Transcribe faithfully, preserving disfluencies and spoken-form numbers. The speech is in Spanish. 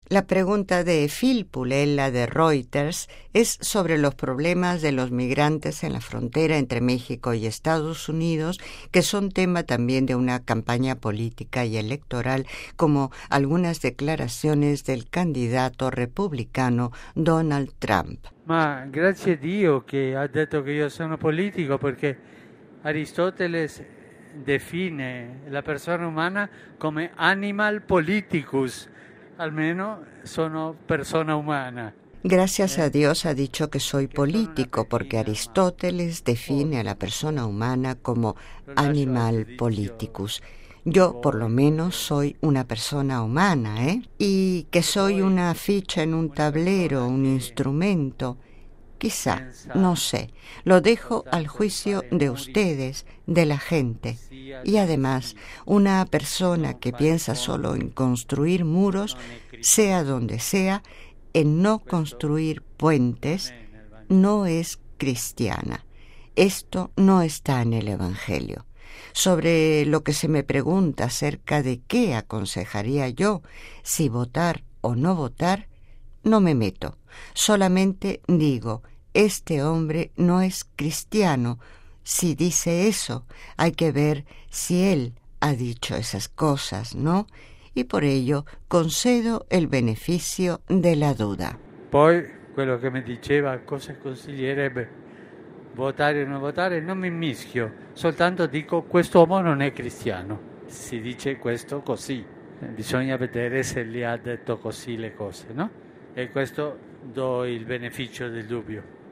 La pregunta de Phil Pulella de Reuters es sobre los problemas de los migrantes en la frontera entre México y Estados Unidos, que son tema también de una campaña política y electoral, como algunas declaraciones del candidato repubblicano Donald Trump. Ma grazie a Dio che ha detto che io sono politico, perché Aristoteles define la persona umana come animal politicus. Al menos sono persona humana. Gracias a Dios ha dicho que soy político, porque Aristóteles define a la persona humana como animal politicus. Yo, por lo menos, soy una persona humana, ¿eh? Y que soy una ficha en un tablero, un instrumento. Quizá, no sé, lo dejo al juicio de ustedes, de la gente. Y además, una persona que piensa solo en construir muros, sea donde sea, en no construir puentes, no es cristiana. Esto no está en el Evangelio. Sobre lo que se me pregunta acerca de qué aconsejaría yo, si votar o no votar, no me meto. Solamente digo, este hombre no es cristiano. Si dice eso, hay que ver si él ha dicho esas cosas, ¿no? Y por ello concedo el beneficio de la duda. Poi, quello che mi diceva cosa consiglierebbe votare o non votare, non mi mischio, soltanto dico quest'uomo non è cristiano. Si dice questo così, bisogna vedere se gli ha detto così le cose, no? E questo do il beneficio del dubbio.